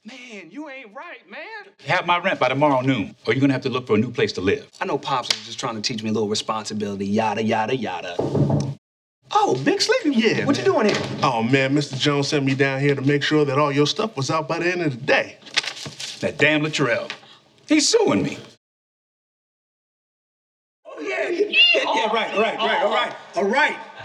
Man, you ain't right, man. Have my rent by tomorrow noon, or you're gonna have to look for a new place to live. I know Pops was just trying to teach me a little responsibility, yada, yada, yada. Oh, Big Sleepy? Yeah, What man. you doing here? Oh, man, Mr. Jones sent me down here to make sure that all your stuff was out by the end of the day. That damn Latrell. He's suing me. Oh, yeah, right, all right.